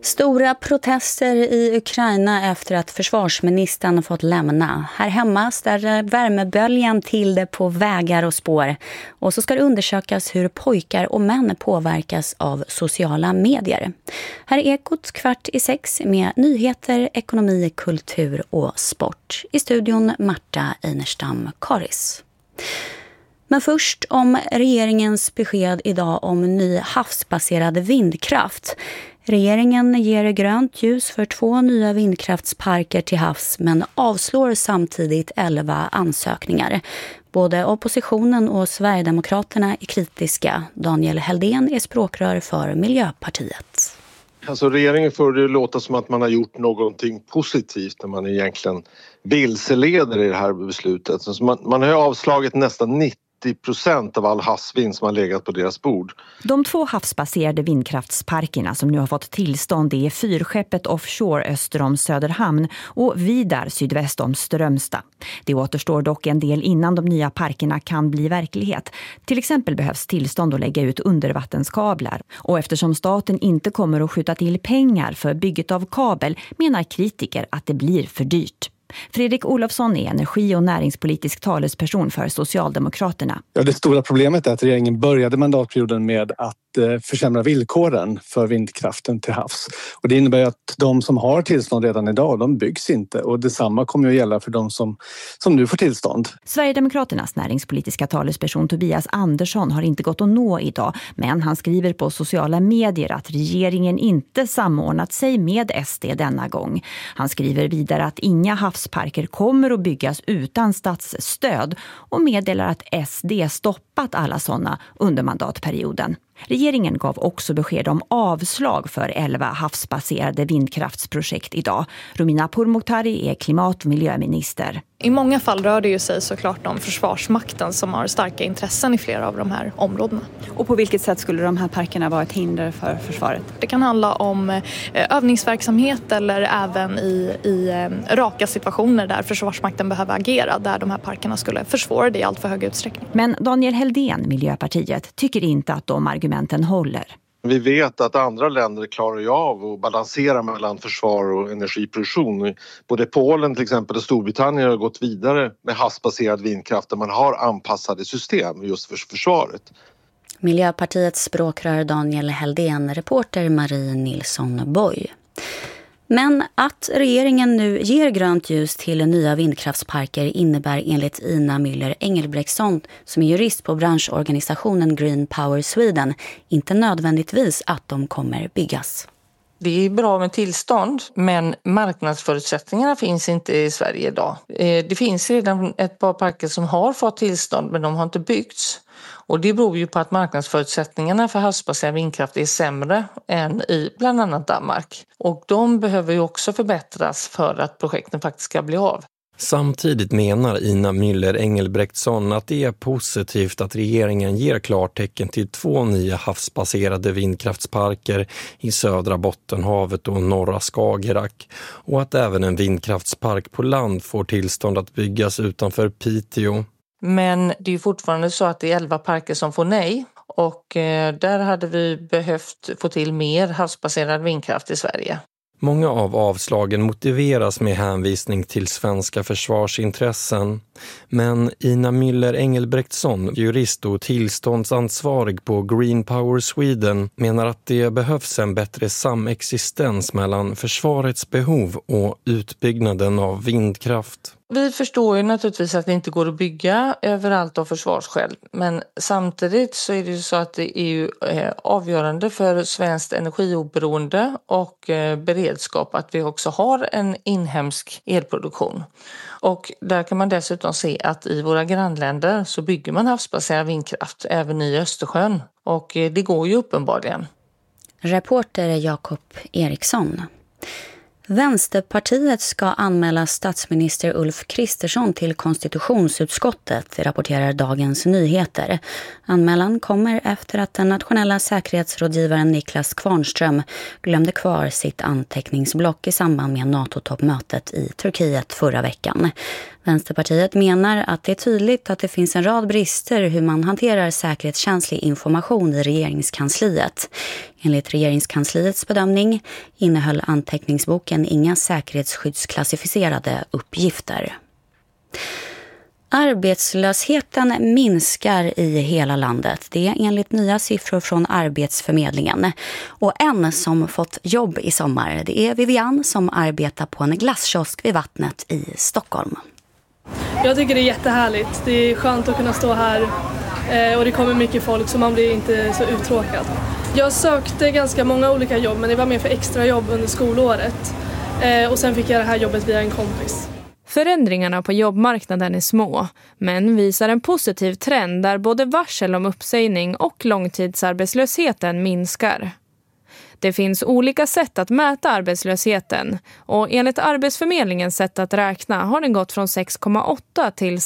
Stora protester i Ukraina efter att försvarsministern fått lämna. Här hemma ställer värmeböljan till det på vägar och spår. Och så ska det undersökas hur pojkar och män påverkas av sociala medier. Här är Ekot 5:15 med nyheter, ekonomi, kultur och sport. I studion Marta Einerstam Karis. Men först om regeringens besked idag om ny havsbaserad vindkraft. Regeringen ger grönt ljus för 2 nya vindkraftsparker till havs men avslår samtidigt 11 ansökningar. Både oppositionen och Sverigedemokraterna är kritiska. Daniel Heldén är språkrör för Miljöpartiet. Alltså regeringen får det låta som att man har gjort någonting positivt när man egentligen vilseleder i det här beslutet. Så man har ju avslagit nästan 90% av all havsvind som har legat på deras bord. De 2 havsbaserade vindkraftsparkerna som nu har fått tillstånd är Fyrskeppet offshore öster om Söderhamn och Vidar sydväst om Strömstad. Det återstår dock en del innan de nya parkerna kan bli verklighet. Till exempel behövs tillstånd att lägga ut undervattenskablar. Och eftersom staten inte kommer att skjuta till pengar för bygget av kabel menar kritiker att det blir för dyrt. Fredrik Olofsson är energi- och näringspolitisk talesperson för Socialdemokraterna. Ja, det stora problemet är att regeringen började mandatperioden med att försämra villkoren för vindkraften till havs. Och det innebär att de som har tillstånd redan idag, de byggs inte. Och detsamma kommer att gälla för de som nu får tillstånd. Sverigedemokraternas näringspolitiska talesperson Tobias Andersson har inte gått att nå idag. Men han skriver på sociala medier att regeringen inte samordnat sig med SD denna gång. Han skriver vidare att inga havsparker kommer att byggas utan statsstöd och meddelar att SD stoppat alla sådana under mandatperioden. Regeringen gav också besked om avslag för 11 havsbaserade vindkraftsprojekt idag. Romina Pourmokhtari är klimat- och miljöminister. I många fall rör det ju sig såklart om Försvarsmakten som har starka intressen i flera av de här områdena. Och på vilket sätt skulle de här parkerna vara ett hinder för försvaret? Det kan handla om övningsverksamhet eller även i raka situationer där Försvarsmakten behöver agera, där de här parkerna skulle försvåra det i allt för hög utsträckning. Men Daniel Heldén, Miljöpartiet, tycker inte att de argumenten håller. Vi vet att andra länder klarar ju av att balansera mellan försvar och energiproduktion. Både Polen till exempel och Storbritannien har gått vidare med havsbaserad vindkraft där man har anpassade system just för försvaret. Miljöpartiets språkrör Daniel Heldén, reporter Marie Nilsson Boy. Men att regeringen nu ger grönt ljus till nya vindkraftsparker innebär enligt Ina Müller Engelbrektsson, som är jurist på branschorganisationen Green Power Sweden, inte nödvändigtvis att de kommer byggas. Det är bra med tillstånd, men marknadsförutsättningarna finns inte i Sverige idag. Det finns redan ett par parker som har fått tillstånd, men de har inte byggts. Och det beror ju på att marknadsförutsättningarna för havsbaserad vindkraft är sämre än i bland annat Danmark. Och de behöver ju också förbättras för att projekten faktiskt ska bli av. Samtidigt menar Ina Müller Engelbrektsson att det är positivt att regeringen ger klartecken till 2 nya havsbaserade vindkraftsparker i södra Bottenhavet och norra Skagerrak och att även en vindkraftspark på land får tillstånd att byggas utanför Piteå. Men det är ju fortfarande så att det är 11 parker som får nej och där hade vi behövt få till mer havsbaserad vindkraft i Sverige. Många av avslagen motiveras med hänvisning till svenska försvarsintressen. Men Ina Müller Engelbrektsson, jurist och tillståndsansvarig på Green Power Sweden, menar att det behövs en bättre samexistens mellan försvarets behov och utbyggnaden av vindkraft. Vi förstår ju naturligtvis att det inte går att bygga överallt av försvarsskäl, men samtidigt så är det ju så att det är ju avgörande för svenskt energioberoende och beredskap att vi också har en inhemsk elproduktion. Och där kan man dessutom se att i våra grannländer så bygger man havsbaserad vindkraft även i Östersjön och det går ju uppenbarligen. Reporter Jakob Eriksson. Vänsterpartiet ska anmäla statsminister Ulf Kristersson till konstitutionsutskottet, rapporterar Dagens Nyheter. Anmälan kommer efter att den nationella säkerhetsrådgivaren Niklas Kvarnström glömde kvar sitt anteckningsblock i samband med NATO-toppmötet i Turkiet förra veckan. Vänsterpartiet menar att det är tydligt att det finns en rad brister hur man hanterar säkerhetskänslig information i regeringskansliet. Enligt regeringskansliets bedömning innehöll anteckningsboken inga säkerhetsskyddsklassificerade uppgifter. Arbetslösheten minskar i hela landet. Det är enligt nya siffror från Arbetsförmedlingen. Och en som fått jobb i sommar, det är Vivian som arbetar på en glasskiosk vid vattnet i Stockholm. Jag tycker det är jättehärligt. Det är skönt att kunna stå här och det kommer mycket folk så man blir inte så uttråkad. Jag sökte ganska många olika jobb men det var mer för extra jobb under skolåret. Och sen fick jag det här jobbet via en kompis. Förändringarna på jobbmarknaden är små, men visar en positiv trend där både varsel om uppsägning och långtidsarbetslösheten minskar. Det finns olika sätt att mäta arbetslösheten och enligt Arbetsförmedlingens sätt att räkna har den gått från 6,8 till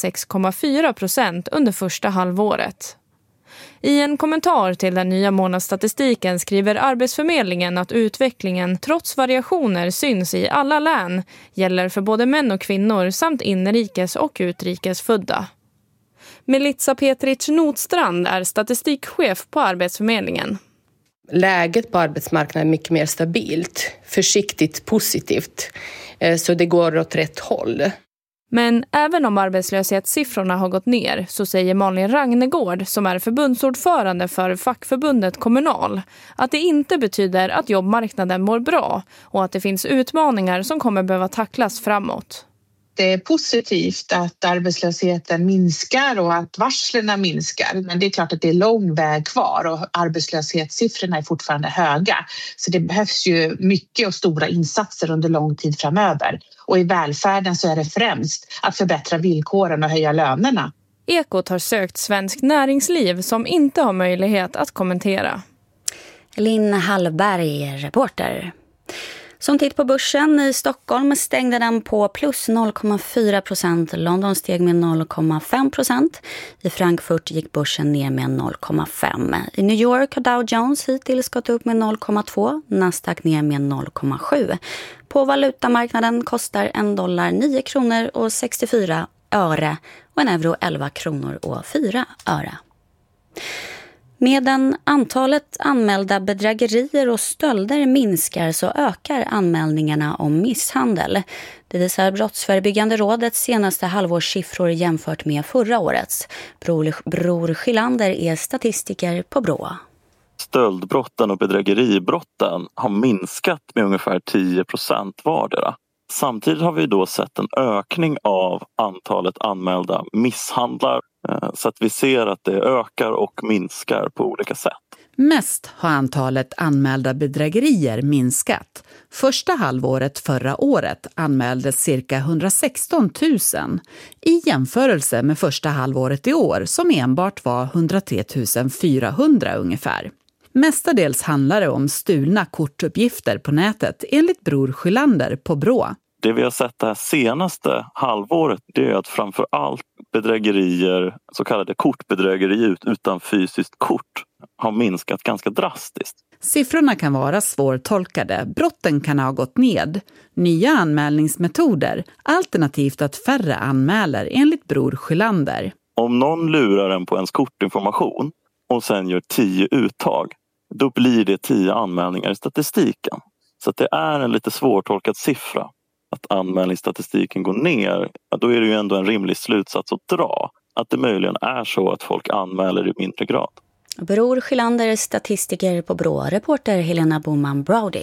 6,4% under första halvåret. I en kommentar till den nya månadsstatistiken skriver Arbetsförmedlingen att utvecklingen trots variationer syns i alla län, gäller för både män och kvinnor samt inrikes och utrikes födda. Melissa Petric Notstrand är statistikchef på Arbetsförmedlingen. Läget på arbetsmarknaden är mycket mer stabilt, försiktigt positivt, så det går åt rätt håll. Men även om arbetslöshetssiffrorna har gått ner så säger Malin Ragnegård, som är förbundsordförande för fackförbundet Kommunal, att det inte betyder att jobbmarknaden mår bra och att det finns utmaningar som kommer behöva tacklas framåt. Det är positivt att arbetslösheten minskar och att varslerna minskar. Men det är klart att det är lång väg kvar och arbetslöshetssiffrorna är fortfarande höga. Så det behövs ju mycket och stora insatser under lång tid framöver. Och i välfärden så är det främst att förbättra villkoren och höja lönerna. Ekot har sökt Svensk Näringsliv som inte har möjlighet att kommentera. Linn Hallberg, reporter. Som titt på börsen i Stockholm stängde den på plus 0,4%. London steg med 0,5%. I Frankfurt gick börsen ner med 0,5%. I New York har Dow Jones hittills gått upp med 0,2%. Nasdaq ner med 0,7%. På valutamarknaden kostar $1 9 kronor och 64 öre och en euro 11 kronor och 4 öre. Medan antalet anmälda bedrägerier och stölder minskar så ökar anmälningarna om misshandel. Det visar Brottsförebyggande rådets senaste halvårssiffror jämfört med förra årets. Bror Schillander är statistiker på BRÅ. Stöldbrotten och bedrägeribrotten har minskat med ungefär 10% vardera. Samtidigt har vi då sett en ökning av antalet anmälda misshandlar. Så att vi ser att det ökar och minskar på olika sätt. Mest har antalet anmälda bedrägerier minskat. Första halvåret förra året anmäldes cirka 116 000 i jämförelse med första halvåret i år som enbart var 103 400 ungefär. Mestadels handlar det om stulna kortuppgifter på nätet enligt Bror Schillander på BRÅ. Det vi har sett det här senaste halvåret det är att framför allt bedrägerier, så kallade kortbedrägerier utan fysiskt kort, har minskat ganska drastiskt. Siffrorna kan vara svårtolkade, brotten kan ha gått ned, nya anmälningsmetoder, alternativt att färre anmäler enligt Bror Schillander. Om någon lurar en på ens kortinformation och sen gör 10 uttag, då blir det 10 anmälningar i statistiken. Så att det är en lite svårtolkad siffra. Att anmälningsstatistiken går ner, då är det ju ändå en rimlig slutsats att dra. Att det möjligen är så att folk anmäler i mindre grad. Bror Schillander, statistiker på BRÅ, reporter Helena Boman-Brody.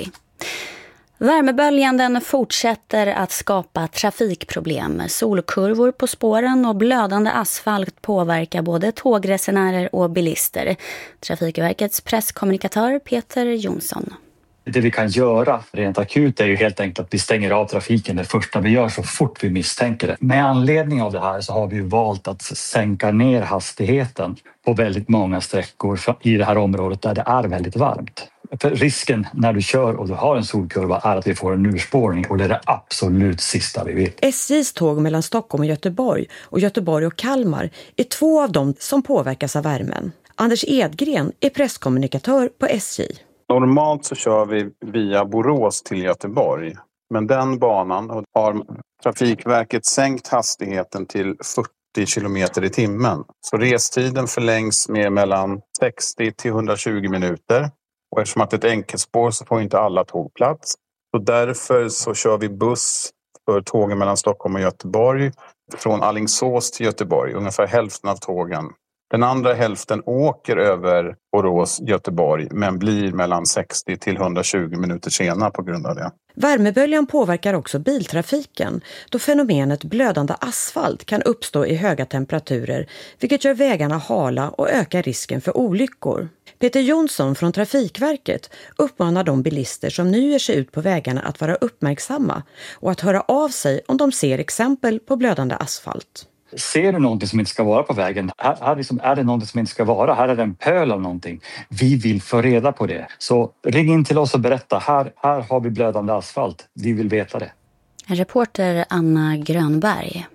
Värmeböljan fortsätter att skapa trafikproblem. Solkurvor på spåren och blödande asfalt påverkar både tågresenärer och bilister. Trafikverkets presskommunikatör Peter Jonsson. Det vi kan göra rent akut är ju helt enkelt att vi stänger av trafiken det första vi gör så fort vi misstänker det. Med anledning av det här så har vi ju valt att sänka ner hastigheten på väldigt många sträckor i det här området där det är väldigt varmt. För risken när du kör och du har en solkurva är att vi får en urspårning, och det är det absolut sista vi vill. SJs tåg mellan Stockholm och Göteborg och Kalmar är 2 av dem som påverkas av värmen. Anders Edgren är presskommunikatör på SJ. Normalt så kör vi via Borås till Göteborg, men den banan har Trafikverket sänkt hastigheten till 40 kilometer i timmen. Så restiden förlängs med mellan 60 till 120 minuter. Och eftersom att det är ett enkelspår så får inte alla tåg plats. Så därför så kör vi buss för tågen mellan Stockholm och Göteborg från Alingsås till Göteborg. Ungefär hälften av tågen. Den andra hälften åker över Borås-Göteborg men blir mellan 60 till 120 minuter senare på grund av det. Värmeböljan påverkar också biltrafiken då fenomenet blödande asfalt kan uppstå i höga temperaturer, vilket gör vägarna hala och ökar risken för olyckor. Peter Jonsson från Trafikverket uppmanar de bilister som nu ger sig ut på vägarna att vara uppmärksamma och att höra av sig om de ser exempel på blödande asfalt. Ser du någonting som inte ska vara på vägen? Här är det någonting som inte ska vara. Här är det en pöl av någonting. Vi vill få reda på det. Så ring in till oss och berätta. Här har vi blödande asfalt. Vi vill veta det. Reporter Anna Grönberg.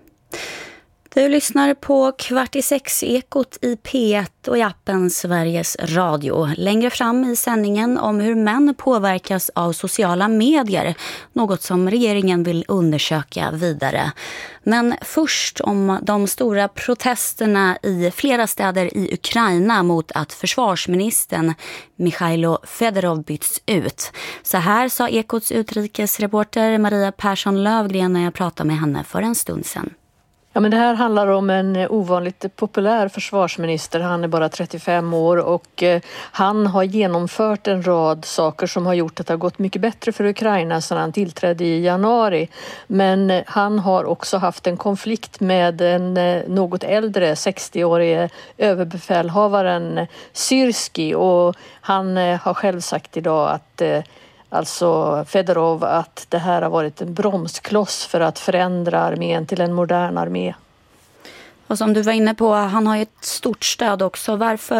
Du lyssnar på 5:45-ekot i P1 och i appen Sveriges Radio. Längre fram i sändningen om hur män påverkas av sociala medier. Något som regeringen vill undersöka vidare. Men först om de stora protesterna i flera städer i Ukraina mot att försvarsministern Mikhailo Fedorov byts ut. Så här sa Ekots utrikesreporter Maria Persson Lövgren när jag pratade med henne för en stund sedan. Ja, men det här handlar om en ovanligt populär försvarsminister. Han är bara 35 år och han har genomfört en rad saker som har gjort att det har gått mycket bättre för Ukraina sedan han tillträdde i januari. Men han har också haft en konflikt med en något äldre 60-årige överbefälhavaren Syrski, och han har själv sagt idag att alltså Fedorov, att det här har varit en bromskloss för att förändra armén till en modern armé. Och som du var inne på, han har ju ett stort stöd också.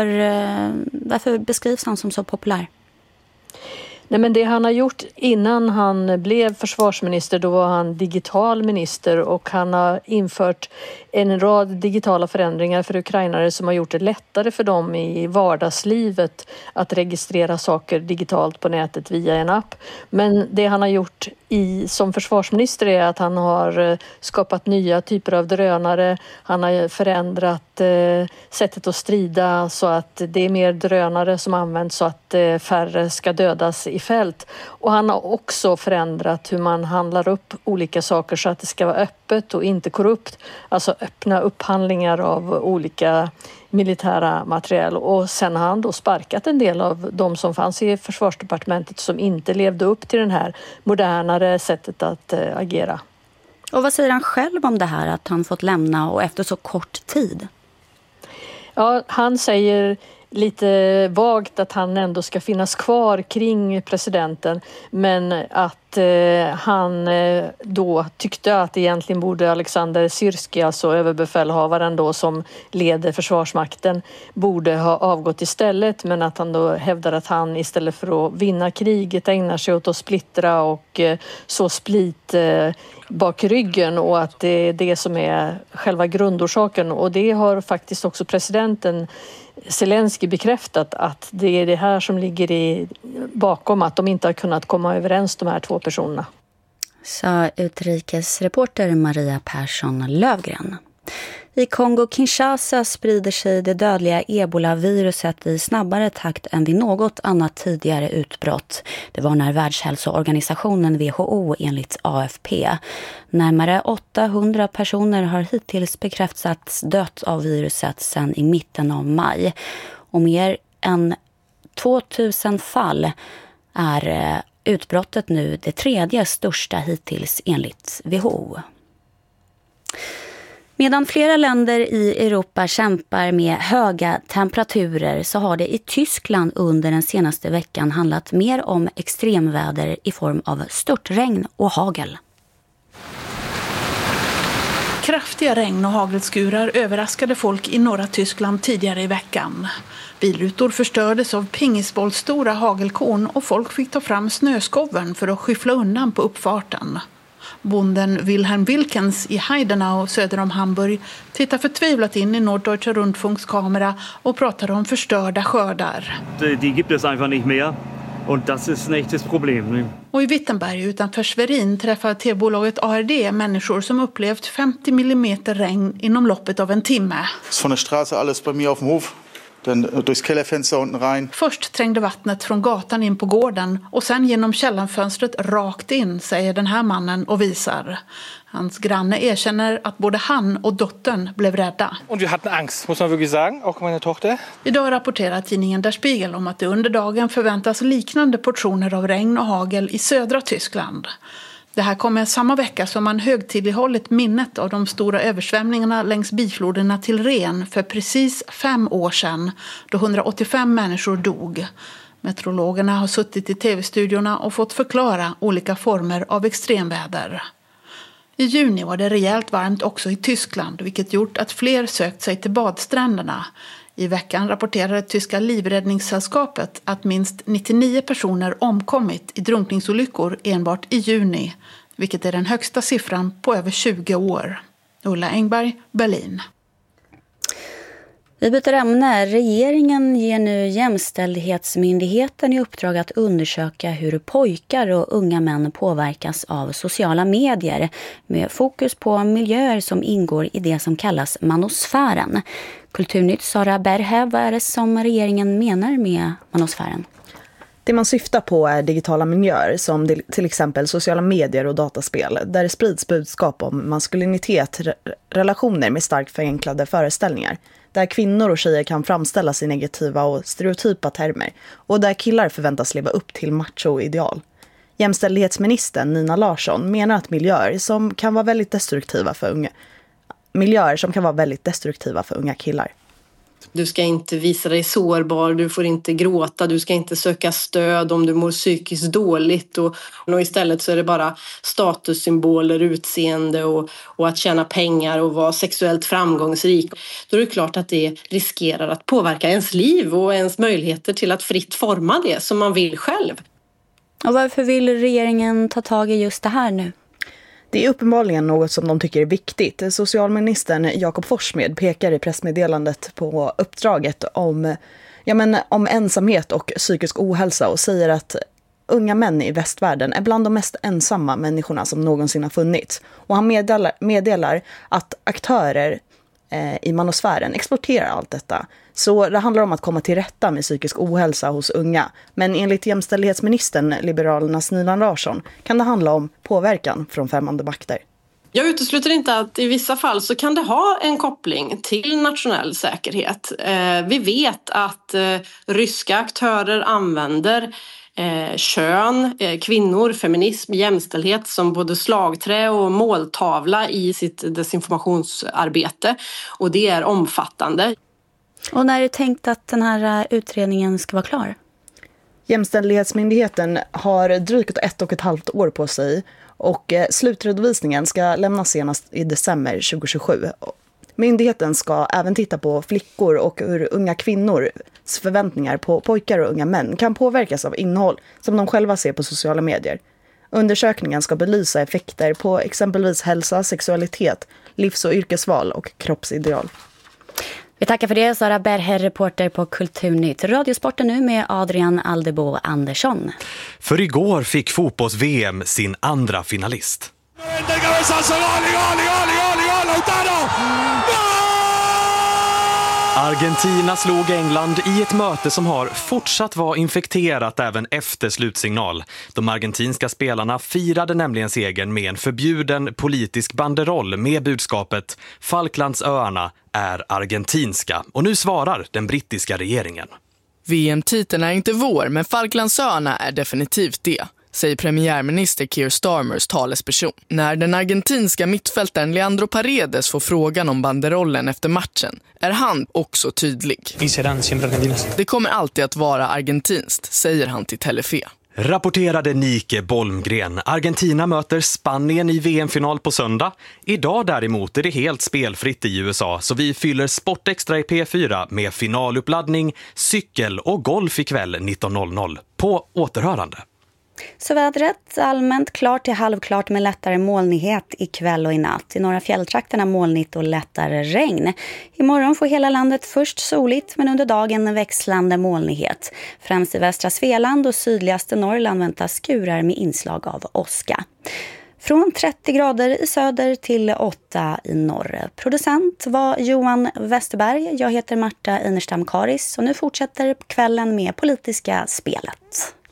Varför beskrivs han som så populär? Nej, men det han har gjort innan han blev försvarsminister, då var han digital minister, och han har infört en rad digitala förändringar för ukrainare som har gjort det lättare för dem i vardagslivet att registrera saker digitalt på nätet via en app. Men det han har gjort som försvarsminister är att han har skapat nya typer av drönare. Han har förändrat sättet att strida så att det är mer drönare som används så att färre ska dödas i fält. Och han har också förändrat hur man handlar upp olika saker så att det ska vara öppet och inte korrupt. Alltså öppna upphandlingar av olika militära materiel. Och sen har han då sparkat en del av de som fanns i försvarsdepartementet som inte levde upp till den här modernare sättet att agera. Och vad säger han själv om det här att han fått lämna och efter så kort tid? Ja, han säger lite vagt att han ändå ska finnas kvar kring presidenten, men att han då tyckte att egentligen borde Alexander Syrski, alltså överbefälhavaren då som leder försvarsmakten, borde ha avgått istället, men att han då hävdar att han istället för att vinna kriget ägnar sig åt att splittra och så split bak ryggen, och att det är det som är själva grundorsaken. Och det har faktiskt också presidenten Zelensky bekräftat, att det är det här som ligger bakom att de inte har kunnat komma överens, de här två personerna. Sa utrikesreporter Maria Persson Lövgren. I Kongo-Kinshasa sprider sig det dödliga ebola-viruset i snabbare takt än vid något annat tidigare utbrott. Det var när Världshälsoorganisationen WHO enligt AFP. Närmare 800 personer har hittills bekräftats dött av viruset sedan i mitten av maj. Och mer än 2000 fall är utbrottet nu det tredje största hittills enligt WHO. Medan flera länder i Europa kämpar med höga temperaturer så har det i Tyskland under den senaste veckan handlat mer om extremväder i form av störtregn och hagel. Kraftiga regn- och hagelskurar överraskade folk i norra Tyskland tidigare i veckan. Bilrutor förstördes av pingisbollstora hagelkorn och folk fick ta fram snöskoven för att skyffla undan på uppfarten. Bonden Wilhelm Wilkens i Heidenau söder om Hamburg tittar förtvivlat in i Norddeutsche Rundfunks kamera och pratar om förstörda skördar. Die gibt es einfach nicht mehr. Und das ist ein echtes Problem. Och i Wittenberg utanför Schwerin träffar TV-bolaget ARD människor som upplevt 50 mm regn inom loppet av en timme. Från der Straße alles bei mir auf dem Hof. Dann durchs Kellerfenster unten rein. Först trängde vattnet från gatan in på gården och sen genom källarfönstret rakt in, säger den här mannen och visar. Hans granne erkänner att både han och dottern blev rädda. Och vi hade angst, måste man wirklich sagen, också min dotter. Idag rapporterar tidningen Der Spiegel om att det under dagen förväntas liknande portioner av regn och hagel i södra Tyskland. Det här kommer samma vecka som man högtidlighållit minnet av de stora översvämningarna längs bifloderna till Ren för precis 5 år sedan, då 185 människor dog. Meteorologerna har suttit i tv-studiorna och fått förklara olika former av extremväder. I juni var det rejält varmt också i Tyskland, vilket gjort att fler sökt sig till badstränderna. I veckan rapporterade tyska livräddningssällskapet att minst 99 personer omkommit i drunkningsolyckor enbart i juni, vilket är den högsta siffran på över 20 år. Ulla Engberg, Berlin. Vi byter ämne. Regeringen ger nu Jämställdhetsmyndigheten i uppdrag att undersöka hur pojkar och unga män påverkas av sociala medier med fokus på miljöer som ingår i det som kallas manosfären. Kulturnytt Sara Berhe, vad är det som regeringen menar med manosfären? Det man syftar på är digitala miljöer som till exempel sociala medier och dataspel där det sprids budskap om maskulinitet, relationer med starkt förenklade föreställningar. Där kvinnor och tjejer kan framställas i negativa och stereotypa termer och där killar förväntas leva upp till macho-ideal. Jämställdhetsministern Nina Larsson menar att miljöer som kan vara väldigt destruktiva för unga killar. Du ska inte visa dig sårbar, du får inte gråta, du ska inte söka stöd om du mår psykiskt dåligt. Och istället så är det bara statussymboler, utseende och att tjäna pengar och vara sexuellt framgångsrik. Då är det klart att det riskerar att påverka ens liv och ens möjligheter till att fritt forma det som man vill själv. Och varför vill regeringen ta tag i just det här nu? Det är uppenbarligen något som de tycker är viktigt. Socialministern Jakob Forssmed pekar i pressmeddelandet på uppdraget om ensamhet och psykisk ohälsa och säger att unga män i västvärlden är bland de mest ensamma människorna som någonsin har funnits. Och han meddelar att aktörer i manosfären exploaterar allt detta. Så det handlar om att komma till rätta med psykisk ohälsa hos unga. Men enligt jämställdhetsministern, Liberalernas Nina Larsson, kan det handla om påverkan från främmande makter. Jag utesluter inte att i vissa fall så kan det ha en koppling till nationell säkerhet. Vi vet att ryska aktörer använder kön, kvinnor, feminism, jämställdhet som både slagträ och måltavla i sitt desinformationsarbete. Och det är omfattande. Och när är det tänkt att den här utredningen ska vara klar? Jämställdhetsmyndigheten har drygt 1,5 år på sig och slutredovisningen ska lämnas senast i december 2027. Myndigheten ska även titta på flickor och hur unga kvinnors förväntningar på pojkar och unga män kan påverkas av innehåll som de själva ser på sociala medier. Undersökningen ska belysa effekter på exempelvis hälsa, sexualitet, livs- och yrkesval och kroppsideal. Vi tackar för det, Sara Berhe, reporter på Kulturnytt. Radiosporten nu med Adrian Aldebo Andersson. För igår fick fotbolls-VM sin andra finalist. Argentina slog England i ett möte som har fortsatt vara infekterat även efter slutsignal. De argentinska spelarna firade nämligen segern med en förbjuden politisk banderoll med budskapet Falklandsöarna är argentinska. Och nu svarar den brittiska regeringen. VM-titeln är inte vår, men Falklandsöarna är definitivt det, säger premiärminister Keir Starmers talesperson. När den argentinska mittfältaren Leandro Paredes får frågan om banderollen efter matchen är han också tydlig. Det kommer alltid att vara argentinskt, säger han till Telefe. Rapporterade Nike Bolmgren. Argentina möter Spanien i VM-final på söndag. Idag däremot är det helt spelfritt i USA, så vi fyller Sportextra i P4 med finaluppladdning, cykel och golf ikväll 19.00. På återhörande. Så vädret allmänt klart till halvklart med lättare molnighet ikväll och i natt. I norra fjälltrakterna molnigt och lättare regn. Imorgon får hela landet först soligt men under dagen växlande molnighet. Främst i västra Svealand och sydligaste Norrland väntas skurar med inslag av åska. Från 30 grader i söder till 8 i norr. Producent var Johan Westerberg. Jag heter Marta Einerstam Karis och nu fortsätter kvällen med politiska spelet.